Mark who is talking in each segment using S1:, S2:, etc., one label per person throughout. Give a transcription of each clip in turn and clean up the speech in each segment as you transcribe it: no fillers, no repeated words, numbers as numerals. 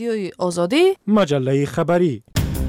S1: رادیوی آزادی،
S2: مجله خبری.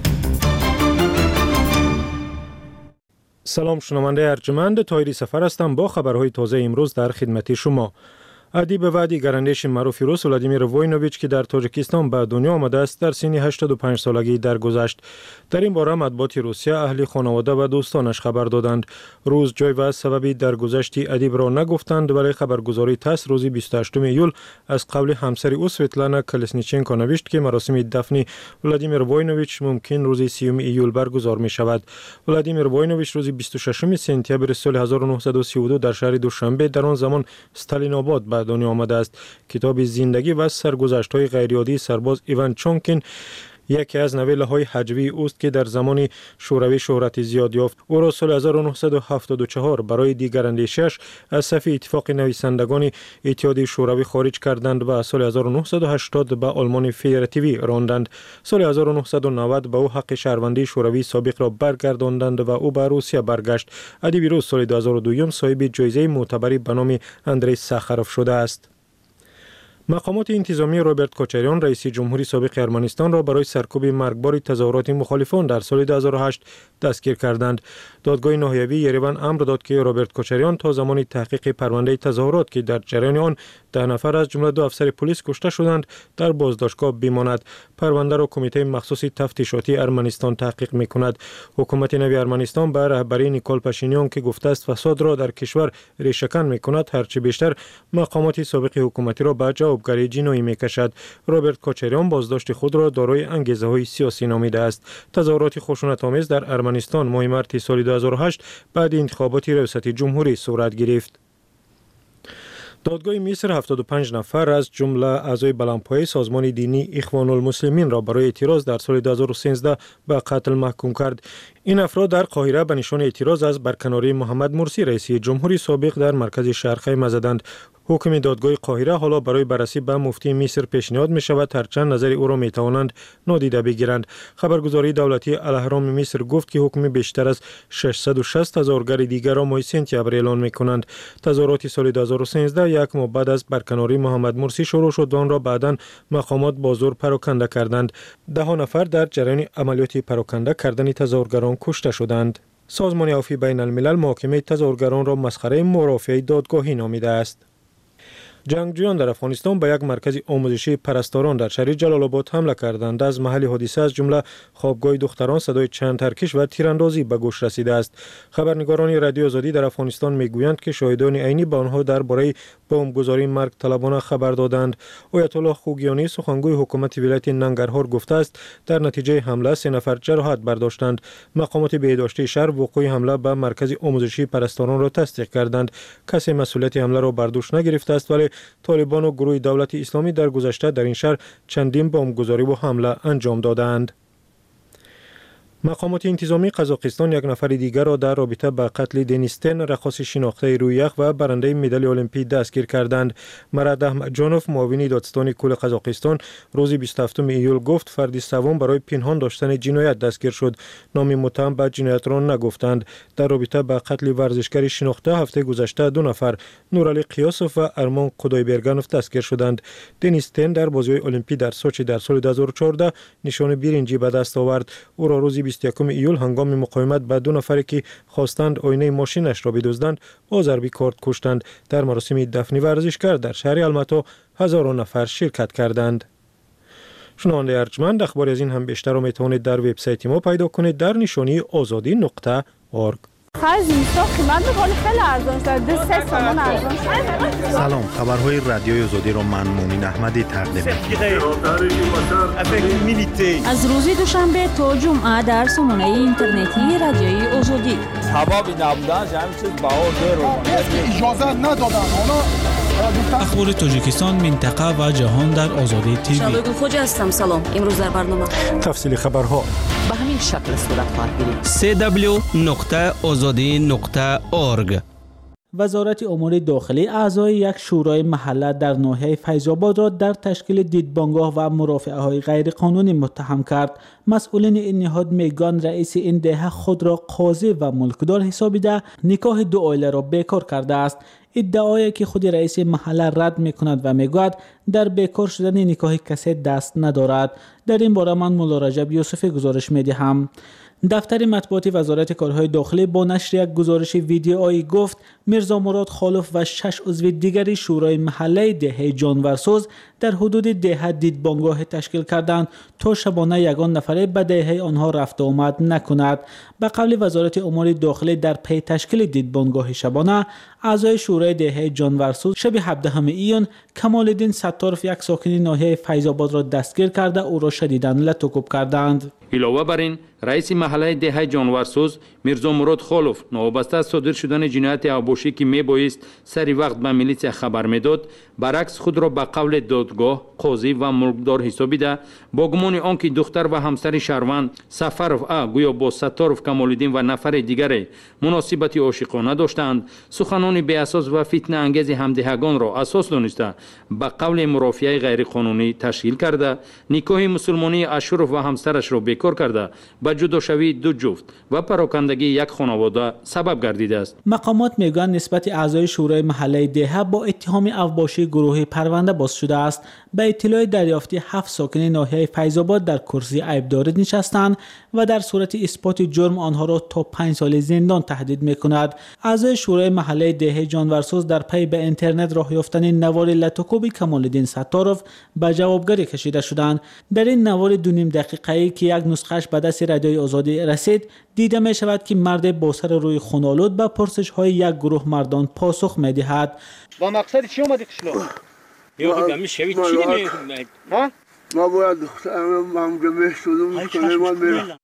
S2: سلام شنونده ارجمند، طاهری سفر هستم با خبرهای تازه امروز در خدمت شما. ادیب و دیگراندیش معروف روس ولادیمیر ووینوویچ که در تاجیکستان به دنیا آمده است در سن 85 سالگی درگذشت. در این باره مطبوعات روسیه اهل خانواده و دوستانش خبر دادند. روز جای و سبب درگذشت ادیب را نگفتند، ولی خبرگزاری تاس روز 28 ایول از قول همسر او سویتلانا کلسنیچنکو نوشت که مراسم دفن ولادیمیر ووینوویچ ممکن روز 30 ایول برگزار می شود. ولادیمیر ووینوویچ روز 26 سپتامبر سال 1932 در شهر دوشنبه در آن زمان استالین آباد به دنیا آمده است. کتاب زندگی و سرگذشت‌های غیرعادی سرباز ایوان چونکین یکی از نویله‌های هجوی اوست که در زمان شوروی شهرت زیاد یافت. او را سال 1974 برای دیگراندیشی‌اش از صف اتفاق نویسندگان اتحادیه شوروی خارج کردند و سال 1980 به آلمان فدراتیوی راندند. سال 1990 به او حق شهروندی شوروی سابق را برگرداندند و او به روسیه برگشت. ادیب روس سال 2002 صاحب جایزه معتبری به نام اندری ساخاروف شده است. مقامات انتظامی روبرت کوچریان رئیس جمهوری سابق ارمنستان را برای سرکوب مرگبار تظاهرات مخالفان در سال 2008 دستگیر کردند. دادگاه ناحیوی یریوان امر داد که روبرت کوچریان تا زمان تحقیق پرونده تظاهرات که در جریان آن 10 نفر از جمله 2 افسر پلیس کشته شدند در بازداشتگاه بماند. پرونده را کمیته مخصوص تفتیشاتی ارمنستان تحقیق می‌کند. حکومت نوی ارمنستان به رهبری نیکول پاشینیان که گفته است فساد را در کشور ریشه‌کن می‌کند هرچه بیشتر مقامات سابق حکومتی را به جوابگری جنایی می‌کشد. روبرت کوچریان بازداشت خود را دارای انگیزه‌های سیاسی نامیده است. تظاهرات خشونت‌آمیز در ارمنستان ماه مارس سال 2008 بعد انتخابات ریاست جمهوری صورت گرفت. دادگاه مصر 75 نفر از جمله اعضای بلندپایه سازمان دینی اخوان المسلمین را برای اعتراض در سال 2013 به قتل محکوم کرد. این افراد در قاهره به نشان اعتراض از برکناری محمد مرسی رئیس جمهوری سابق در مرکز شهر خیمه زدند. حکم دادگاه قاهره حالا برای بررسی به مفتی مصر پیشنهاد می شود هرچند نظر او را می توانند نادیده بگیرند. خبرگزاری دولتی الاهرام مصر گفت که حکم بیشتر از 660,000 گر دیگر را ماه سپتامبر اعلان می کنند. تظاهرات سال 2013 یک ماه بعد از برکناری محمد مرسی شروع شد و آن را بعداً مقامات با زور پراکنده کردند. 10 نفر در جریان عملیات پراکنده کردن تظاهرگران کشته شدند. سازمان عفو بین الملل محاکمه تظاهرگران را مسخره مرافعه دادگاهی نامیده است. جنگجویان در افغانستان به یک مرکز آموزشی پرستاران در شهر جلال آباد حمله کردند. از محل حادثه از جمله خوابگاه دختران صدای چند ترکش و تیراندازی به گوش رسیده است. خبرنگاران رادیو آزادی در افغانستان میگویند که شاهدان عینی به آنها درباره بمبگذاری مرگ طلبانه خبر دادند. آیت الله خوگیانی سخنگوی حکومت ولایت ننگرهار گفته است در نتیجه حمله 3 نفر جراحت برداشتند. مقامات بهداشتی شهر وقوع حمله به مرکز آموزشی پرستاران را تصدیق کردند. کسی مسئولیت حمله را بر دوش نگرفته است، ولی طالبان و گروه دولت اسلامی در گذشته در این شهر چندین بمبگذاری و حمله انجام دادند. مقامات انتظامی قزاقستان یک نفر دیگر را در رابطه با قتل دنیستن رقاص شناخته روی یخ و برنده مدال المپیک دستگیر کردند. مراد احمد جانوف معاون دادستان کل قزاقستان روز 27 ایول گفت فردی سوم برای پنهان داشتن جنایت دستگیر شد. نام متهم به جنایت را نگفتند. در رابطه با قتل ورزشکار شناخته هفته گذشته 2 نفر نورعلی قیاسوف و ارمان قدایبرگانوف دستگیر شدند. دنیستن در بازی‌های المپیک در سوچی در سال 2014 نشان برنجی به دست آورد. او را روز 21 ایول هنگام مقاومت با 2 نفری که خواستند آینه ماشینش را بدزدند با ضربی کارد کشتند. در مراسم دفن ورزشکار در شهر الماتا هزاران نفر شرکت کردند. شنونده ارجمند، اخباری از این هم بیشتر را میتوانید در وبسایت ما پیدا کنید در نشانی azadi.org.
S3: خرج اینستا قیمت میکنه خیلی ارزان شده 3 تومان ارزان شده.
S4: سلام، خبرهای رادیوی آزادی را من مومن احمدی تقدیم می‌کنم.
S1: از روز دوشنبه تا جمعه در سامانه اینترنتی رادیوی آزادی.
S5: هوا بی نبودن همین چیز باور داره.
S6: اجازه ندادن اونا.
S7: اخبار تاجیکستان، منطقه و جهان در آزادی تیوی.
S8: شالوی خوج هستم. سلام. امروز در برنامه
S2: تفصیل خبرها
S8: به همین شکل صورت خواهد گرفت.
S7: www.azadi.org.
S9: وزارت امور داخلی اعضای یک شورای محله در ناحیه فیض‌آباد را در تشکیل دیدبانگاه و مرافعه‌های غیرقانونی متهم کرد. مسئولین این نهاد میگن رئیس این دهه خود را قاضی و ملکدار حسابیده نکاح 2 عائله را بیکار کرده است. ادعایی که خود رئیس محله رد میکند و میگوید در بیکار شدن نکاح کسی دست ندارد. در این باره من مولا رجب یوسفی گزارش میدهم. دفتر مطبوعاتی وزارت کارهای داخلی با نشر یک گزارش ویدیویی گفت میرزا مراد خالف و 6 عضو دیگری شورای محله دهه جانورسوز در حدود دهه دیدبانگاه تشکیل کردند تا شبانه یگان نفره به دهه آنها رفت و آمد نکند. به قول وزارت امور داخلی در پی تشکیل دیدبانگاه شبانه، اعضای شورای دهه جانورسوز شب 17 ایون کمال الدین ستارف یک ساکن ناحیه فیض‌آباد را دستگیر کرده او را شدیداً لطوکوب کردند.
S6: علاوه بر این، رئیس محله دهه جانورسوز میرزا مراد خالف نوابسته از صادر شدن جنایت اوباشی که میبایست سری وقت به میلیسیا خبر میداد، برعکس خود را به قول دادگاه قاضی و ملکدار حسابیده با گمان آنکه دختر و همسر شهروند سفرف گویا با ستارف کمال الدین و نفر دیگر مناسبت عاشقانه داشتند، سخنان بی اساس و فتنه انگیز همدهگان را اساس دانسته به قول مرافعه غیر قانونی تشکیل کرده، نکاح مسلمانی اشرف و همسرش را بیکار کرده به جداشوی دو جفت و پراکندگی یک خانواده سبب گردیده است.
S9: مقامات میگویند نسبت اعضای شورای محله دهه با اتهام اوباشی گروهی پرونده باز شده است. به اطلاع دریافتی 7 ساکن ناحیه فیض‌آباد در کرسی عیبداری نشستند و در صورت اثبات جرم آنها را تا 5 سال زندان تهدید میکند. اعضای شورای محله دهه جانورسوز در پی به اینترنت راه یافتن نوار لطوکوبی کمال الدین ستارف به جوابگری کشیده شدند. در این نوار 2.5 دقیقه‌ای که یک نسخه‌اش به دست رادیوی آزادی رسید، دیده می شود که مرد با سر روی خونالود به پرسش‌های یک گروه مردان پاسخ می‌دهد.
S10: با مقصد چی اومدی قشلو؟ یا خودم شوید چی نمی‌کنید؟ ها؟
S11: ما باید دخترم ممگمه شدم کنه ما میرم.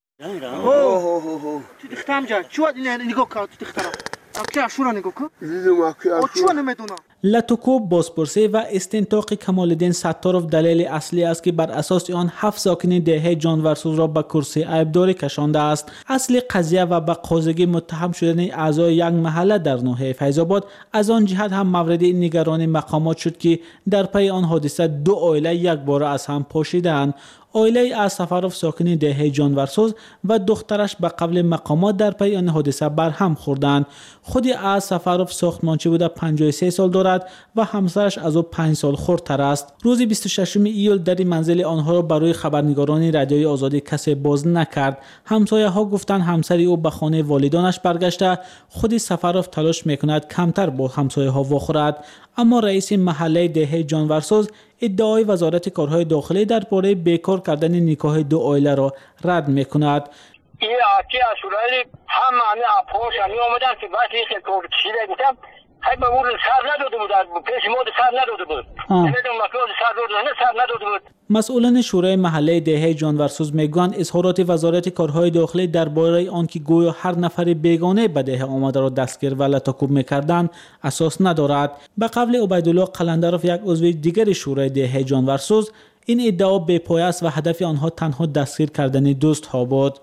S10: اوه تو دخترم جان چی وقت نگاه کرد تو دخترم؟ اکی اشورا نگاه کن؟
S11: دیدم اکی اشورا.
S10: چی نمیدونم؟
S9: لطوکوب، بازپرسی و استنطاق کمال الدین ستارف دلیل اصلی است که بر اساس آن 7 ساکن دهه جانورسوز را به کرسی عیبداری کشانده است. اصل قضیه و به قاضی متهم شدن اعضای یک محله در ناحیه فیض‌آباد از آن جهت هم مورد نگرانی مقامات شد که در پی آن حادثه 2 عائله یک بار از هم پاشیدند. عائله از سفرف ساکن دهه جانورسوز و دخترش به قبل مقامات در پی آن حادثه بر هم خوردند. خود از سفرف ساختمانچی بوده 53 سال دارد و همسرش از او 5 سال خردتر است. روز 26 ایول در منزل آنها را برای خبرنگاران رادیوی آزادی کسی باز نکرد. همسایه ها گفتند همسر او به خانه والدانش برگشته. خود سفرف تلاش میکند کمتر با همسایه ها واخورد. اما رئیس محله دهه جانورسوز ادعای وزارت کارهای داخلی درباره بیکار کردن نکاح 2 عائله را رد میکند.
S10: این آتی اشورایی همه اپوش همی آمدن که وقتی که کار کشیده گفتم هی به مورد سر نداده بود، پیش مورد سر نداده بود. نمیدونم مکلوز سر داده نه سر نداده بود.
S9: مسئولان شورای محله دهه جانورسوز میگویند اظهارات وزارت کارهای داخلی درباره آنکه گویا هر نفر بیگانه به دهه آمده را دستگیر و لطوکوب میکردند اساس ندارد. به قول عبیدالله قلندرف، یک عضو دیگر شورای دهه جانورسوز، این ادعا بی‌پایه است و هدف آنها تنها دستگیر کردن دوست ها بود.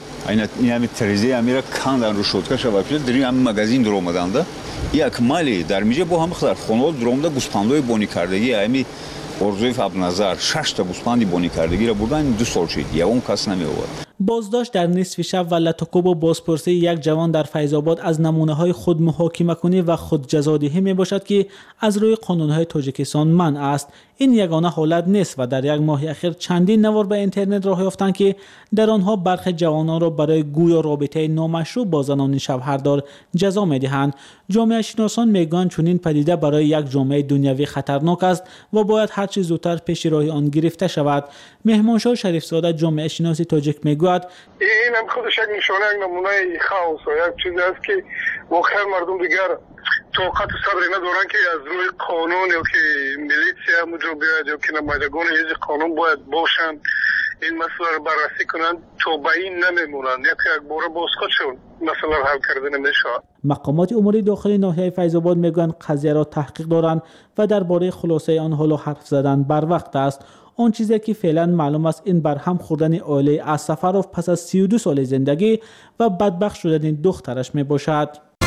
S12: این همین تریزی امیرا کاندن رو شد که شباب در این مغازین در اومدند. یک مالی در میجه با هم خدار خانواد در اومده گوسپندای بونی کردگی همی ارزوی فاب نظر 6 تا گوسپندی بونی کردگی را بردن 2 سال شد. یا اون کس نمی آورد. بازداشت در نصف شب و لطوکوب و بازپرسی یک جوان در فیض‌آباد از نمونه‌های خود محاکمه کنی و خود جزادهی میباشد که از روی قانون‌های تاجیکستان منع است. این یگانه حالت نیست و در یک ماه اخیر چندین نوار به اینترنت راه یافتند که در آنها برخی جوانان را برای گویا رابطه نامشروع با زنان شوهردار جزا میدهند. جامعه شناسان میگویند چنین پدیده برای یک جامعه دنیوی خطرناک است و باید هر چه زودتر پیش راه آن گرفته شود. مهمانشاه شریف زاده، جامعه شناس تاجیک میگوید
S11: این هم خودش یک نشانه، یک نمونه خاص و یک چیزی است که واقعا مردم دیگر طاقت و صبر ندارن که از روی قانون یا که میلیسیا مجرد بیاید یا که نمایندگان حزب قانون باید باشند این مسئله را بررسی کنند تا به این نمیمونند. یک بار باز خودشون مسئله را حل کرده نمیشه.
S9: مقامات امور داخلی ناحیه فیض‌آباد میگویند قضیه را تحقیق دارند و درباره خلاصه آن حالا حرف زدن بر وقت است. آن چیزی که فعلا معلوم است این برهم خوردن عائله از سفرف پس از 32 سال زندگی و بدبخت شدن دخترش می باشد.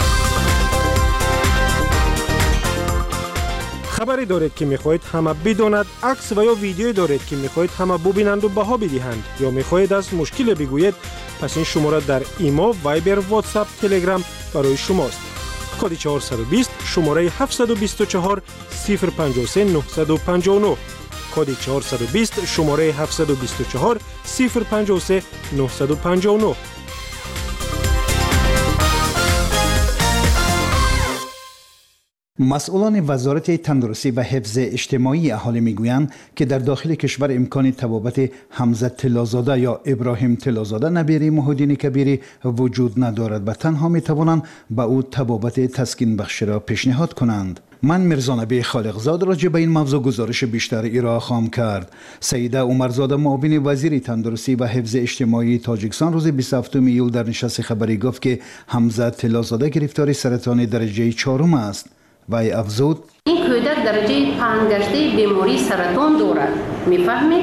S2: خبری دارید که میخواهید همه بداند، عکس و یا ویدیویی دارید که میخواهید همه ببینند و بها بدهند یا میخواهید از مشکل بگویید، پس این شماره در ایما، وایبر، واتساپ، تلگرام برای شماست. کد 420 شماره 724 053 959 کد 420 شماره 724 053 959.
S13: مسئولان وزارت تندرستی و حفظ اجتماعی اهالی میگویند که در داخل کشور امکان تبابت حمزه طلازاده یا ابراهیم طلازاده نبیری محیدین کبیری وجود ندارد و تنها میتوانند به او تبابت تسکین بخشی را پیشنهاد کنند. من میرزا نبی خالقزاد راجع به این موضوع گزارش بیشتر ارائه خواهم کرد. سیده عمرزاده معاون وزیر تندرستی و حفظ اجتماعی تاجیکستان روز 27 ایول در نشست خبری گفت که حمزه طلازاده گرفتار سرطان درجه 4 است. وی افزود
S14: این کودک درجه 5 گشته بیماری سرطان دارد. میفهمید؟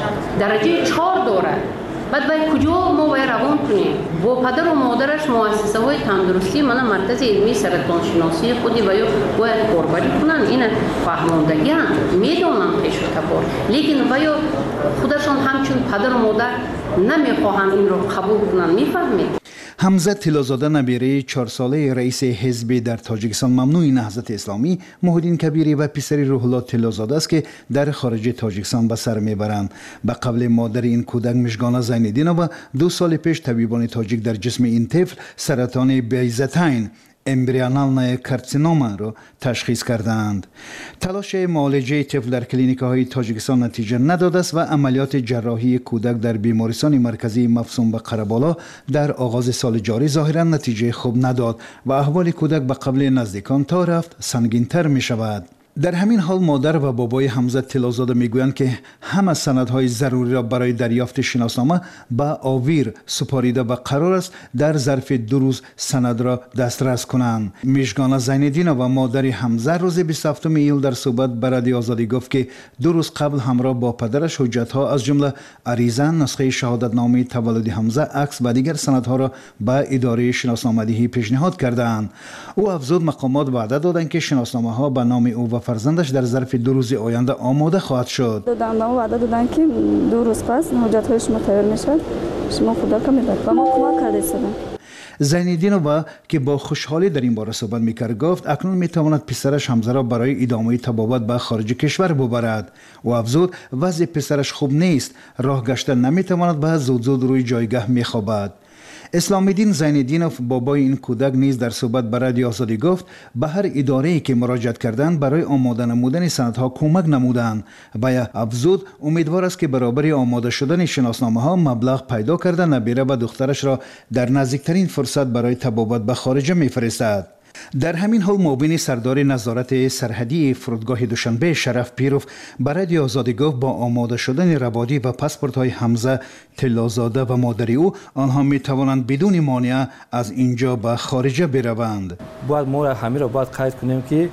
S14: درجه 4 دارد. بعد باید کجا ما باید روان کنیم؟ با پدر و مادرش مؤسسه های تندرستی من مرکز علمی سرطان شناسی خودی باید کاربری کنن. این فهماندگی هم میدونم پیش کار، لیکن باید خودشان همچون پدر و مادر نمیخواهند این رو قبول کنن. میفهمید؟
S13: حمزه طلازاده نبیره 4 ساله رئیس حزب در تاجیکستان ممنوع نهضت اسلامی محیدین کبیری و پسری روح الله طلازاده است که در خارج تاجیکستان به سر میبرند. به قول مادر این کودک مژگان زین‌الدینова 2 سال پیش طبیبان تاجیک در جسم این طفل سرطان بیضتین امبریونال کارسینوما را تشخیص کردند. تلاش معالجه طفل در کلینیک‌های تاجیکستان نتیجه نداده است و عملیات جراحی کودک در بیمارستان مرکزی مفصوم به قره‌بالا در آغاز سال جاری ظاهراً نتیجه خوب نداد و احوال کودک به قبل نزدیکان تا رفت سنگین‌تر می‌شود. در همین حال مادر و بابای حمزه طلازاده میگویند که همه سندهای ضروری را برای دریافت شناسنامه به آویر سپاریده و قرار است در ظرف 2 روز سند را دسترس کنند. مژگان زین‌الدینova و مادر حمزه روز 27 ایول در صحبت به رادیو آزادی گفت که 2 روز قبل همراه با پدرش حجت‌ها از جمله عریضه، نسخه شهادتنامه تولد حمزه، عکس و دیگر سندها را به اداره شناسنامه‌دهی پیشنهاد کردند. او افزود مقامات وعده دادند که شناسنامه‌ها به نام او و فرزندش در ظرف 2 روز آینده آماده خواهد شد.
S3: دادن وعده دادن که 2 روز پس حجت‌های شما تایید میشه. شما خدا کمک و ما کمک کرده شدن.
S13: زین‌الدینova که با خوشحالی در این باره صحبت میکرد گفت اکنون میتواند پسرش حمزه را برای ادامه تبابت به خارج کشور ببرد. و افزود وضع پسرش خوب نیست، راه گشته نمیتواند به زود روی جایگاه میخوابد. اسلام‌الدین زین‌الدینov بابای این کودک نیز در صحبت به رادیو آزادی گفت به هر اداره‌ای که مراجعت کردند برای آماده نمودن سندها کمک نمودند و افزود امیدوار است که برابر آماده شدن شناسنامه‌ها مبلغ پیدا کرده نبیره و دخترش را در نزدیکترین فرصت برای تبابت به خارج می‌فرستد. در همین حال معاون سردار نظارت سرحدی فرودگاه دوشنبه شرف پیروف به رادیو آزادی گفت با آماده شدن ربادی و پاسپورت‌های حمزه طلازاده و مادر او آنها می توانند بدون مانع از اینجا به خارج بروند.
S15: باید ما همه را باید قید کنیم که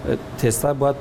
S15: تسلا باید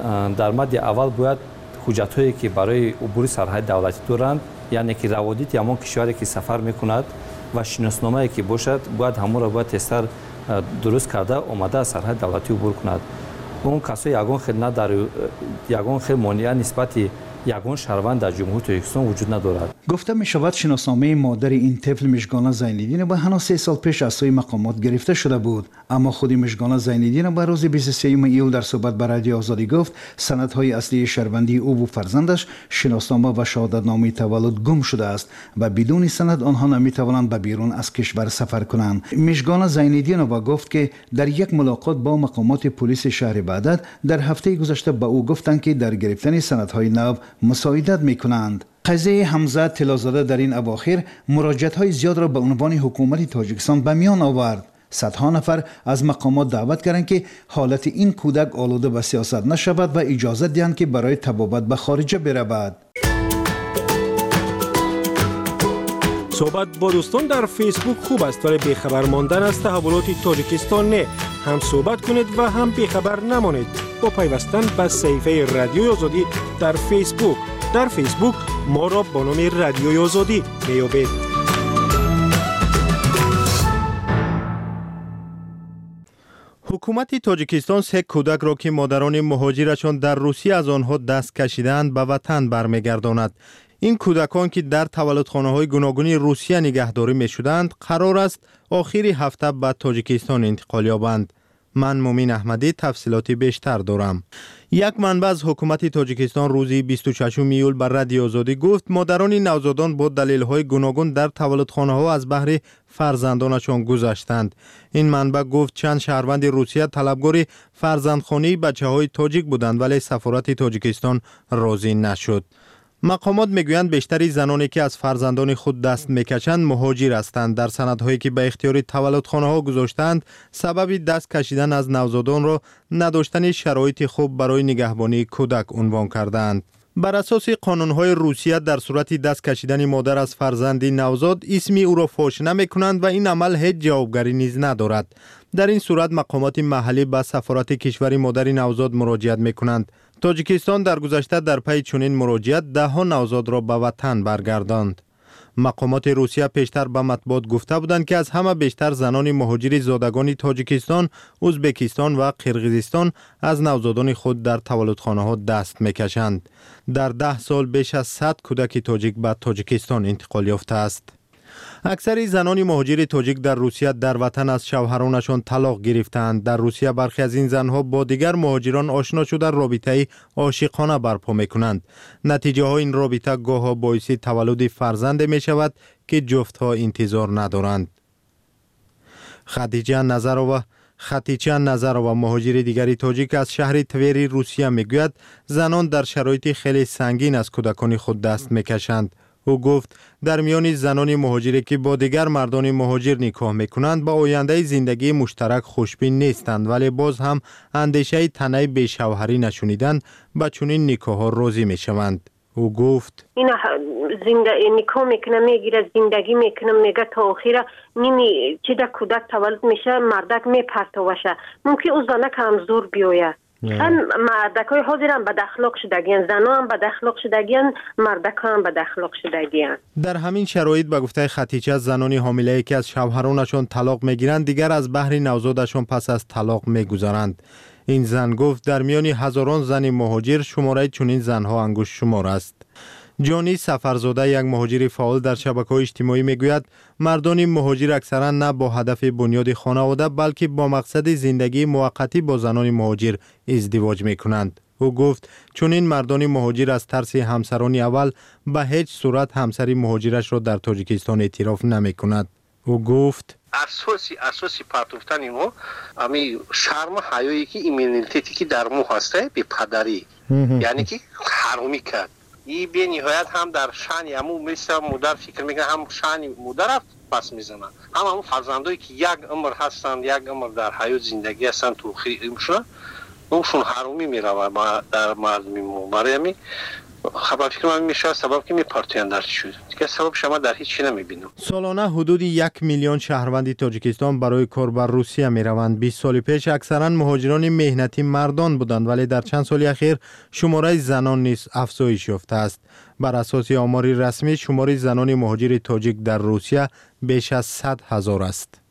S15: در مد اول باید حجت‌هایی که برای عبور سرحد دولتی دارند، یعنی که روادیت همان کشوری که سفر می‌کند و شناسنامه‌ای که باشد باید همون را باید تستر درست کرده اومده از سرحد دولتی عبور کند. اون کسایی یگان خدمت در یگان خیلی مانع نسبت یگان شهروند در جمهوری تاجیکستان وجود ندارد.
S13: گفته می شود شناسنامه مادر این طفل مژگان زین‌الدینova هنوز 3 سال پیش از سوی مقامات گرفته شده بود، اما خود مژگان زین‌الدینova روز 23 ایول در صحبت با رادیو آزادی گفت سندهای اصلی شهروندی او و فرزندش شناسنامه و شهادتنامه تولد گم شده است و بدون سند آنها نمی توانند به بیرون از کشور سفر کنند. مژگان زین‌الدینova گفت که در یک ملاقات با مقامات پلیس شهر بغداد در هفته گذشته به او گفتند که در گرفتن سندهای نو مساعدت می‌کنند. قضیه حمزه طلازاده در این اواخر مراجعت‌های زیاد را به عنوان حکومت تاجیکستان به میان آورد. صدها نفر از مقامات دعوت کردند که حالت این کودک آلوده به سیاست نشود و اجازه دهند که برای تبابت به خارج برود.
S2: صحبت با دوستان در فیسبوک خوب است ولی بیخبر ماندن از تحولات تاجیکستان نه. هم صحبت کنید و هم بیخبر نمانید با پیوستن به صفحه رادیو آزادی در فیسبوک. در فیسبوک ما را با نام رادیو آزادی میابید.
S4: حکومت تاجیکستان 3 کودک را که مادران مهاجرشان در روسیه از آنها دست کشیدند به وطن برمیگرداند. این کودکان که در تولدخانه‌های گوناگون روسیه نگهداری می‌شدند قرار است آخر هفته به تاجیکستان انتقال یابند. من مومین احمدی تفصیلات بیشتر دارم. یک منبع از حکومت تاجیکستان روزی 26 ایول بر رادیو آزادی گفت مادران نوزادان با دلایل‌های گوناگون در تولدخانه‌ها از بهر فرزندانشان گذشتند. این منبع گفت چند شهروند روسیه طلبکار فرزندخوانی بچه‌های تاجیک بودند ولی سفارت تاجیکستان راضی نشد. مقامات میگویند بیشتری زنانی که از فرزندان خود دست میکشند مهاجر هستند. در سندهایی که به اختیار تولدخانه‌ها گذاشتند سبب دست کشیدن از نوزادان را نداشتن شرایط خوب برای نگهبانی کودک عنوان کردند. بر اساس قانون‌های روسیه در صورت دست کشیدن مادر از فرزندی نوزاد اسمی او را فاش نمی‌کنند و این عمل هیچ جوابگری نیز ندارد. در این صورت مقامات محلی به سفارت کشور مادر نوزاد مراجعت می‌کنند. تاجیکستان در گذشته در پی چنین مراجعت ده‌ها نوزاد را به وطن برگرداند. مقامات روسیه پیشتر به مطبوعات گفته بودند که از همه بیشتر زنان مهاجر زادگان تاجیکستان، ازبکستان و قرقیزستان از نوزادان خود در تولدخانه‌ها دست می‌کشند. در 10 سال بیش از 100 کودک تاجیک به تاجیکستان انتقال یافته است. اکثر زنان مهاجر تاجیک در روسیه در وطن از شوهرانشان طلاق گرفتند. در روسیه برخی از این زنها با دیگر مهاجران آشنا شده رابطه عاشقانه برپا می‌کنند. نتیجه های این رابطه گاهی باعث تولد فرزند می شود که جفتها انتظار ندارند. خدیجه نظرова مهاجر دیگری تاجیک از شهر توری روسیه میگوید زنان در شرایط خیلی سنگین از کودکان خود دست میکشند. او گفت در میان زنان مهاجری که با دیگر مردان مهاجر نکاح میکنند با آینده زندگی مشترک خوشبین نیستند ولی باز هم اندیشه تنه بی شوهری نشونیدن به چنین نکاح راضی میشوند. او گفت
S16: اینا نکاح میکنه میگیره زندگی میکنه میگه تا آخر نیمی چه در کودک تولد میشه مردک میپرتوشه ممکن او زنه کم زور بیاید. مردک های حاضر هم بد اخلاق شدگیان، زنها هم بد اخلاق شدگیان، مردک هم بد اخلاق شدگیان.
S4: در همین شرایط به گفته خدیجه زنانی حامله که از شوهرانشان طلاق میگیرند دیگر از بهر نوزادشان پس از طلاق میگذارند. این زن گفت در میان هزاران زن مهاجر شماره چنین زنها انگشت شمار است. جانی سفرزاده یک مهاجر فعال در شبکه‌های اجتماعی میگوید مردان مهاجر اکثرا نه با هدف بنیاد خانواده بلکه با مقصد زندگی موقتی با زنان مهاجر ازدواج میکنند. او گفت چون این مردان مهاجر از ترس همسران اول به هیچ صورت همسری مهاجرش را در تاجیکستان اعتراف نمیکند. او گفت
S17: اساسی پرتوفتن ما امی شرم حیایی که ایمنیتیتی که در مو هسته به پدری یعنی که حرامی کرد. ای به نهایت هم در شأن امو مثل مادر فکر میکنه هم شأن مادر پس میزنن هم فرزندایی که یک عمر هستند یک عمر در حیات زندگی هستند تو خیلیشون اونشون حرامی میروه در مردمی ما برای خبر فکر من میشه سبب که میپرتین در چی شد دیگه سبب شما در هیچ چی نمیبینم.
S4: سالانه حدود 1 میلیون شهروند تاجیکستان برای کار بر روسیه میروند. 20 سال پیش اکثرا مهاجران مهنتی مردان بودند ولی در چند سال اخیر شماره زنان نیز افزایش یافته است. بر اساس آمار رسمی شماره زنان مهاجر تاجیک در روسیه بیش از 100,000 است.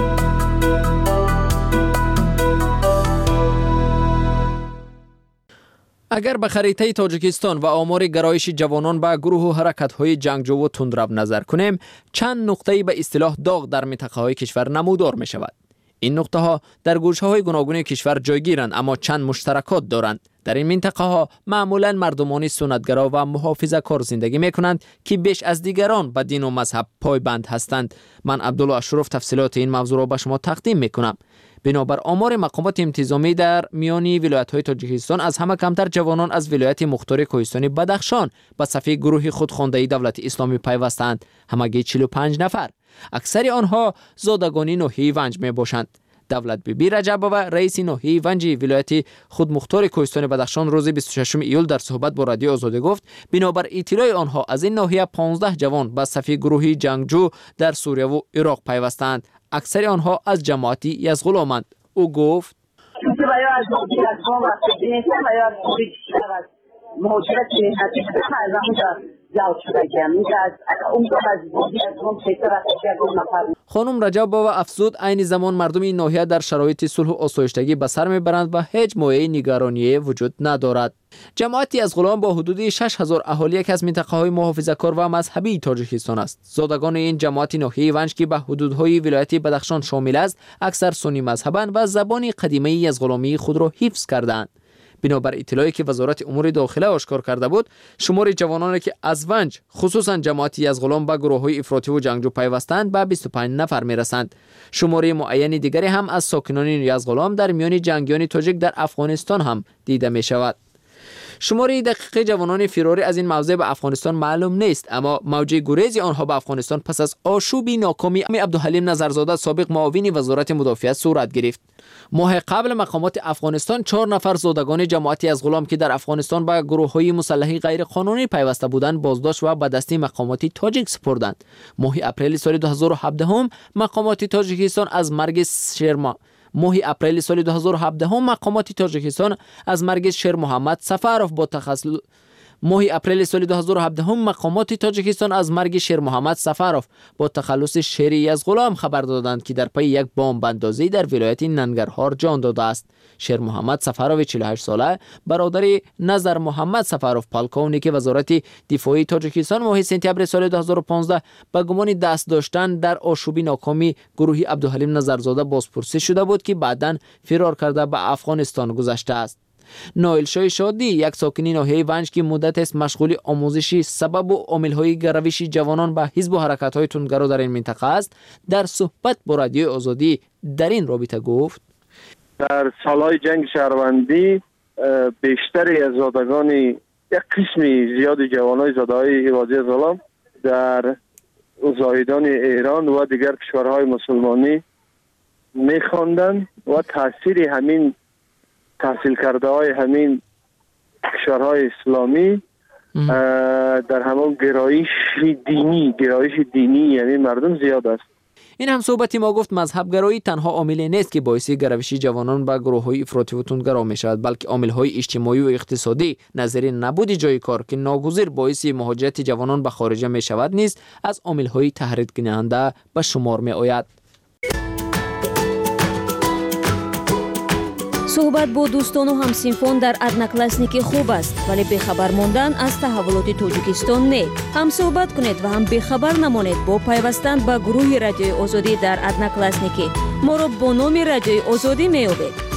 S18: اگر به خریطه تاجیکستان و آمار گرایش جوانان به گروه و حرکت‌های جنگجو و تندرو نظر کنیم، چند نقطه‌ای به اصطلاح داغ در منطقه‌های کشور نمودار می‌شود. این نقطه‌ها در گوشه‌های گوناگون کشور جایگیرند اما چند مشترکات دارند. در این منطقه‌ها معمولاً مردمان سنتگرا و محافظه‌کار زندگی می‌کنند که بیش از دیگران به دین و مذهب پایبند هستند. من عبدالله اشرف تفصیلات این موضوع را به شما تقدیم می‌کنم. بنابر آمار مقامات انتظامی در میانی ولایت‌های تاجیکستان از همه کمتر جوانان از ولایت مختار کوهستانی بدخشان به صفحه گروه خودخوانده دولت اسلامی پیوستند. همگی 45 نفر. اکثر آنها زادگانی ناحیه ونج میباشند. دولت بیبی رجبوه رئیس ناحیه ونج ولایت خود مختار کوهستان بدخشان روز 26 ایول در صحبت با رادیو آزادی گفت بنابر اطلاع آنها از این ناحیه 15 جوان به صفحه گروهی جنگجو در سوریه و عراق پیوستند. اکثر آنها از جماعتی یزغلامند. او گفت خانم رجبова افزود عین زمان مردم این ناحیه در شرایط صلح و آسایشتگی به سر میبرند و هیچ مایه نگرانی وجود ندارد. جماعتی از غلام با حدود 6000 اهالی یکی از منطقه‌های محافظه‌کار و مذهبی تاجیکستان است. زادگان این جماعت ناحیه ونج که به حدودهای ولایت بدخشان شامل است، اکثر سنی مذهبند و زبان قدیمی از غلامی خود را حفظ کردند. بنابر اطلاعی که وزارت امور داخله آشکار کرده بود، شمار جوانانی که از ونج خصوصا جماعتی از غلام به گروه‌های افراطی و جنگجو پیوستند به 25 نفر میرسند. شمار معین دیگری هم از ساکنان از غلام در میان جنگیان تاجیک در افغانستان هم دیده می شود. شماره دقیق جوانان فراری از این موضع به افغانستان معلوم نیست، اما موج گریز آنها به افغانستان پس از آشوبی ناکامی عبدالحلیم نظرزاده سابق معاون وزارت مدافعت صورت گرفت. ماه قبل مقامات افغانستان 4 نفر زادگان جماعتی از غلام که در افغانستان به گروه‌های مسلح غیر قانونی پیوسته بودند بازداشت و به دست مقامات تاجیک سپردند. ماه اپریل سال 2017 هم مقامات تاجیکستان از مرگ شیر محمد سفروف با تخلص شیری از غلام خبر دادند که در پی یک بمب اندازی در ولایت ننگرهار جان داده است. شیر محمد سفروف 48 ساله برادر نظر محمد سفروف پالکونی که وزارت دفاعی تاجیکستان ماه سپتامبر سال 2015 به گمان دست داشتن در آشوبی ناکامی گروه عبدالحلیم نظرزاده بازپرسی شده بود که بعداً فرار کرده به افغانستان گذشته است. نایل شاه شادی یک ساکن ناحیه ونج که مدت است مشغول آموزشی سبب و عامل‌های گرویش جوانان به حزب و حرکت‌های تندگرا در این منطقه است، در صحبت با رادیو آزادی در این رابطه گفت:
S19: در سالهای جنگ شهروندی بیشتری از زادگان یک قسمی زیاد جوانای زاده‌های حوازی غلام در زاهدان ایران و دیگر کشورهای مسلمانی می‌خواندند و تاثیر همین تحصیل کرده های همین کشورهای اسلامی در همون گرایش دینی یعنی مردم زیاد است.
S18: این هم صحبتی ما گفت مذهبگرایی تنها عاملی نیست که باعث گرویش جوانان به گروه‌های افراطی و تندگرا می شود، بلکه عامل‌های اجتماعی و اقتصادی نظیر نبود جای کار که ناگزیر باعث مهاجرت جوانان به خارج می شود نیست از عامل‌های تحریک کننده به شمار می آید.
S20: صحبت با دوستان و همسینفان در ادناکلاسنیکی خوب است، ولی بخبر موندن از تحولات تاجیکستان نه. هم صحبت کنید و هم بخبر نمانید با پیوستن به گروه رادیوی آزادی در ادناکلاسنیکی. ما را با نام رادیوی آزادی می‌یابید.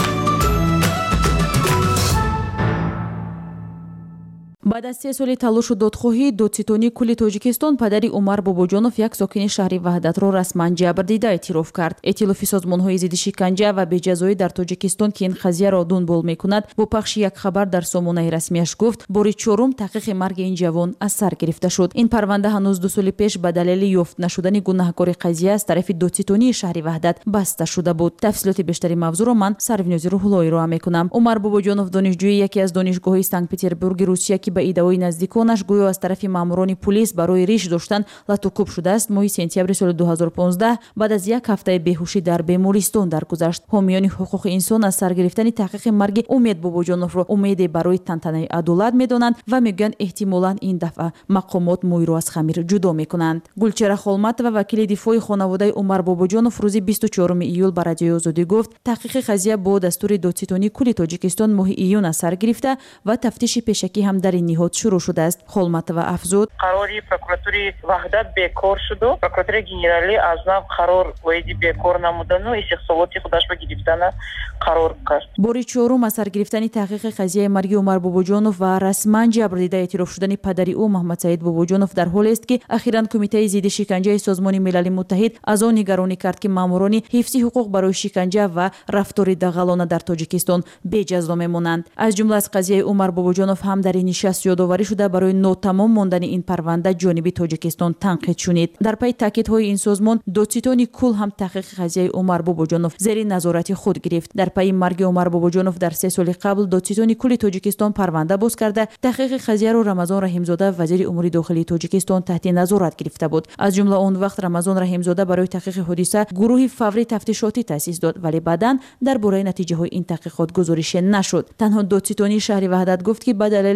S20: بعد از 3 سال تلاش و دادخواهی دادستانی کل تاجیکستان پدری عمر باباجانов یک ساکن شهر وحدت را رسما جبر دیده اعتراف کرد. ائتلاف سازمان‌های ضد شکنجه و بی‌جزایی در تاجیکستان که این قضیه را دنبال می‌کند با پخش یک خبر در سامانه رسمیش گفت بار چهارم تحقیق مرگ این جوان از سر گرفته شد. این پرونده هنوز 2 سال پیش به دلیل یافت نشدن گناهکار قضیه از طرف دادستانی شهر وحدت بسته شده بود. تفصیلات بیشتری موضوع را من سرویناز روح‌اللهی را می‌کنم. عمر باباجانov دانشجوی یکی از دانشگاه‌های سنت پترزبورگ روسیه که به ایده‌های نزدیکانش گویا از طرف ماموران پلیس برای ریش داشتن لطوکوب شده است. ماه سپتامبر سال 2015 بعد از یک هفته بیهوشی در بیمارستان درگذشت. حامیان حقوق انسان از سر گرفتن تحقیق مرگ امید باباجانov را امید برای تنتنه عدالت می‌دانند و میگن احتمالاً این دفعه مقامات موی را از خمیر جدا می‌کنند. گلچهره خولمت و وکیل دفاع خانواده عمر باباجانov روز 24 ایول به رادیو آزادی گفت تحقیق قضیه با دستور دادستانی کل تاجیکستان ماه ایون از سر گرفته و تفتیش پیشکی هم در این نهاد شروع شده است. خولمت و افزود
S21: قراری پروکوراتوری وحدت بیکار شد و پروکوراتوری گنرالی از نو قرار ویدی بیکار نمودن و استخصاصاتی خودش به گرفتن قرار کرد.
S20: بار چهارم از سر گرفتن تحقیق قضیه مرگ عمر باباجانov و رسما جبر دیده اعتراف شدن پدری او محمد سعید باباجانov در حالی است که اخیراً کمیته ضد شکنجه سازمان ملل متحد از آن نگرانی کرد که ماموران حفظ حقوق برای شکنجه و رفتار دغلانه در تاجیکستان بی‌جزا میمانند. از جمله از قضیه عمر باباجانov هم در این نشست یادآوری شده برای ناتمام ماندن این پرونده جانب تاجیکستان تنقید شنید. در پی تاکیدهای این سازمان دادستانی کل هم تحقیق قضیه عمر باباجانov زیر نظارت خود گرفت. در پی مرگ عمر باباجانov در 3 سال قبل دادستانی کل تاجیکستان پرونده باز کرده تحقیق قضیه را رمضان رحیمزاده وزیر امور داخلی تاجیکستان تحت نظارت گرفته بود. از جمله آن وقت رمضان رحیمزاده برای تحقیق حادثه گروه فوری تفتیشاتی تأسیس داد، ولی بعداً درباره نتیجه های این تحقیقات گزارش نشد. تنها دادستانی شهر وحدت گفت که به دلیل نیافتن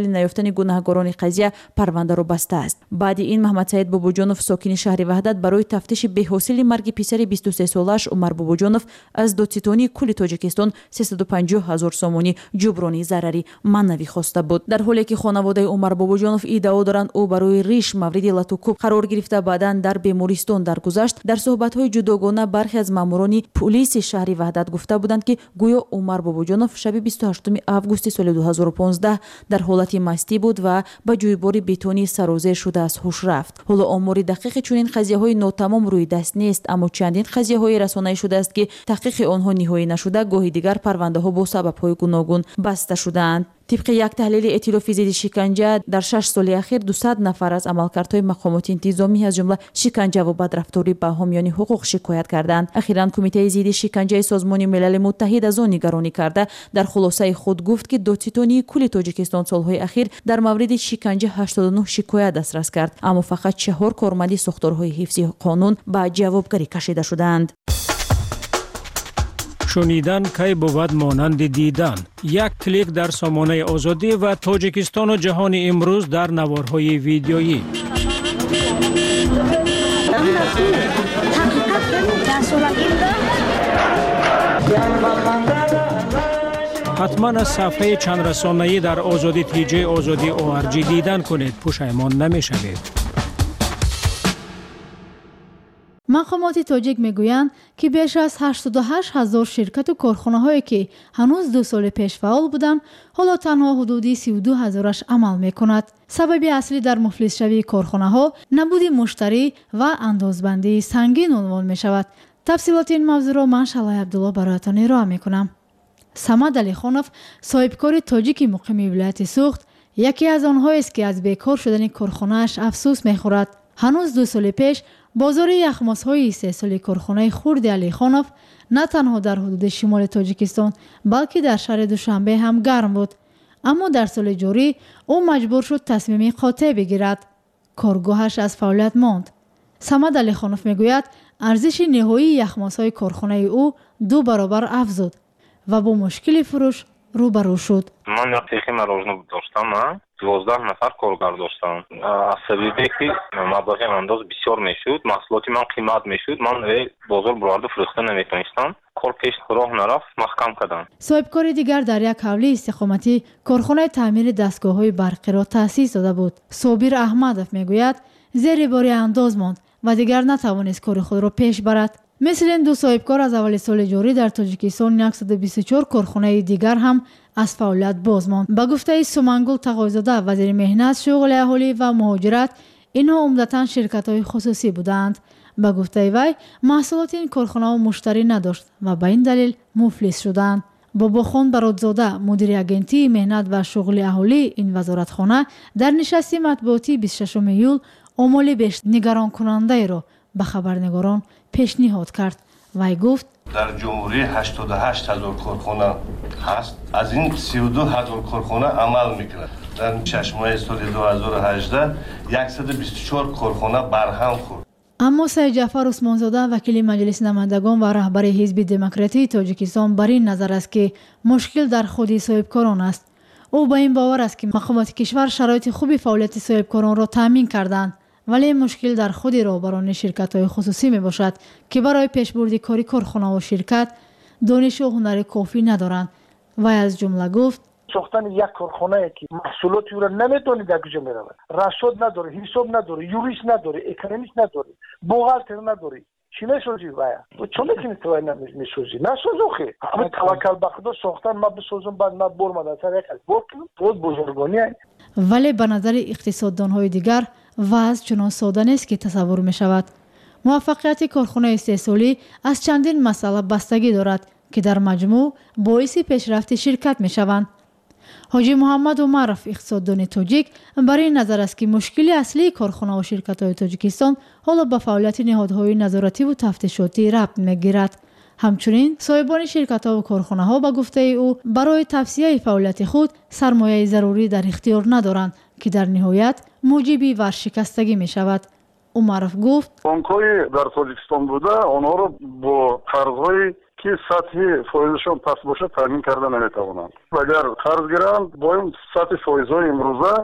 S20: توسانی گناهکاران قضیه پرونده را بسته است. بعد این محمد سعید بابوجانوف ساکن شهر وحدت برای تفتیش بی‌حاصل مرگ پسر 23 سالش عمر بابوجانوف از دادستانی کل تاجیکستان 350,000 سومانی جبرانی ضرری معنوی خواسته بود. در حالی که خانواده عمر بابوجانوف ادعا دارند او برای ریش مورد لطوکوب قرار گرفته بعداً در بیمارستان درگذشت، در صحبت‌های جداگانه برخی از ماموران پلیس شهر وحدت گفته بودند که گویا عمر بابوجانوف شب 28 آگوست سال 2015 در حالت مستی بود و به جویبار بتونی سرازیر شده از هوش رفت. حالا آمار دقیق چنین قضیه‌های ناتمام روی دست نیست، اما چندین قضیه‌های رسانه‌ای شده است که تحقیق آنها نهایی نشده، گاهی دیگر پرونده‌ها با سبب‌های گوناگون بسته شده‌اند. طبق یک تحلیل ائتلاف ضد شکنجه در 6 سال اخیر 200 نفر از عملکردهای مقامات انتظامی از جمله شکنجه و بدرفتاری به حامیان حقوق شکایت کردند. اخیراً کمیته ضد شکنجه سازمان ملل متحد از آن نگرانی کرده در خلاصه خود گفت که دادستانی کل تاجیکستان سالهای اخیر در مورد شکنجه 89 شکایت دسترس کرد، اما فقط 4 کارمند ساختارهای حفظی قانون به جوابگری کشیده شدند.
S2: شنیدن کی بود مانند دیدن. یک کلیک در سامانه آزادی و تاجیکستان و جهان امروز در نوارهای ویدیویی. حتما از صفحه چند رسانه‌ای در آزادی تیجی آزادی ORG دیدن کنید، پشیمان نمی‌شوید.
S1: مقامات تاجیک میگویند که بیش از 88,000 شرکت و کارخانه‌هایی که هنوز 2 سال پیش فعال بودند، حالا تنها حدود 32,000 عمل می‌کند. سبب اصلی در مفلس شوی کارخانه‌ها نبود مشتری و اندازبندی سنگین عنوان می‌شود. تفصیلات این موضوع را من شلای عبدالله برایتان ارائه می‌کنم. صمد علیخانوف، صاحبکار تاجیک مقیم ولایت سوخت، یکی از آنهایی است که از بیکار شدن کارخانه‌اش افسوس می‌خورد. هنوز 2 سال پیش بازار یخماس‌های 3 ساله کارخانه خرد علیخانوف نه تنها در حدود شمال تاجیکستان بلکه در شهر دوشنبه هم گرم بود، اما در سال جاری او مجبور شد تصمیم قاطع بگیرد. کارگاهش از فعالیت ماند. صمد علیخانوف میگوید ارزش نهایی یخماس‌های کارخانه او 2 برابر افزود و با مشکل فروش روبرو شد.
S22: من یک تیخی مراجعه داشتم، 12 نفر کارگر داشتم. از سبیلی که مبلغ انداز بسیار میشد، محصولات من قیمت میشد، من بازار برآورده فروخته نمیتونستم. کار پیش راه نرفت، محکم کردم.
S1: صاحبکار دیگر در یک حوله استقامتی کارخانه تعمیر دستگاه‌های برقی را تأسیس داده بود. صابر احمدов میگوید زیر بار انداز ماند و دیگر نتوانست کار خود را پیش برد. مثل این 2 صاحبکار از اول سال جاری در تاجیکستان 124 کارخانه دیگر هم از فعالیت باز ماند. به گفته سومنگل تقوی‌زاده وزیر مهنت، شغل اهالی و مهاجرت، اینها عمدتاً شرکت‌های خصوصی بودند. به گفته وی محصولات این کارخانه‌ها مشتری نداشت و به این دلیل مفلس شدند. باباخان برادزاده، مدیر اگنتی مهنت و شغل اهالی این وزارتخانه، در نشست مطبوعاتی 26 ایول آمار بیش نگران کننده را به خبرنگاران پیشنهاد کرد. وی گفت
S23: در جمهوری 88,000 کارخانه هست، از این 32,000 کارخانه عمل میکنند. در 6 ماه سال 2018 124 کارخانه برهم خورد.
S1: اما سید جعفر عثمانزاده، وکیل مجلس نمایندگان و رهبر حزب دموکراتی تاجیکستان، بر این نظر است که مشکل در خود صاحبکاران است. او با این باور است که مقامات کشور شرایط خوبی فعالیت صاحبکاران را تامین کردند، ولی مشکل در خود رهبران شرکت‌های خصوصی می باشد که برای پیشبرد کاری کارخانه و شرکت دانش و هنر کافی ندارند. و از جمله گفت
S24: ساختن یک کارخانه که محصولاتی را نمیتونی در کجا میرود، رصد نداره، حساب نداره، یوریست نداره، اکونومیست نداره، بوغالتر نداره، چی میسازی باید؟ و چون میتونی توی نمیسازی؟ نساز آخه. همه توکل به خدا ساختن ما بسازم بعد ما برم در یک از برکنم بود بزرگانی هست.
S1: ولی به نظر اقتصاددان‌های دیگر وضع چنان ساده نیست که تصور می شود. موفقیت کارخانه 3 ساله از چندین مسئله بستگی دارد که در مجموع باعث پیشرفت شرکت می شوند. حاجی محمد عمرف، اقتصاددان تاجیک، بر این نظر است که مشکل اصلی کارخانه و شرکت‌های تاجیکستان حالا به فعالیت نهادهای نظارتی و تفتیشاتی ربط می‌گیرد. همچنین صاحبان شرکت‌ها و کارخانه‌ها به گفته او برای توسعه فعالیت خود سرمایه ضروری در اختیار ندارند که در نهایت موجب ورشکستگی می‌شود. عمرف گفت
S25: بانک‌های در تاجیکستان بوده آنها را با قرض‌های که سطح فایزشان پس باشه تامین کرده نمیتوانند. اگر قرض گیرند با این سطح فایزهای امروزه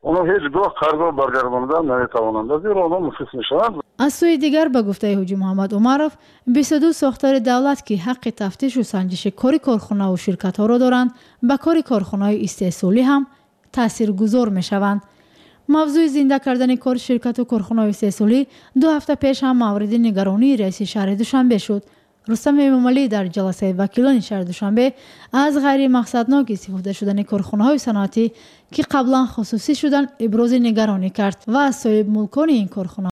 S25: اونا هیچ گاه قرض برگرداندن نمیتوانند زیرا آنها مفلس میشوند.
S1: از سوی دیگر به گفته حاجی محمد عمرов 22 ساختار دولت که حق تفتیش و سنجش کار کارخانه و شرکت ها را دارند به کار کارخانه استحصالی هم تاثیرگذار میشوند. موضوع زنده کردن کار شرکت و کارخانه استحصالی 2 هفته پیش هم مورد نگرانی رئیس شهر دوشنبه شد. رستم امامعلی در جلسه وکیلان شهر دوشنبه از غیر مقصدناک استفاده شدن کارخانه‌های صنعتی که قبلا خصوصی شدن ابراز نگرانی کرد و از صاحب ملکان این کارخانه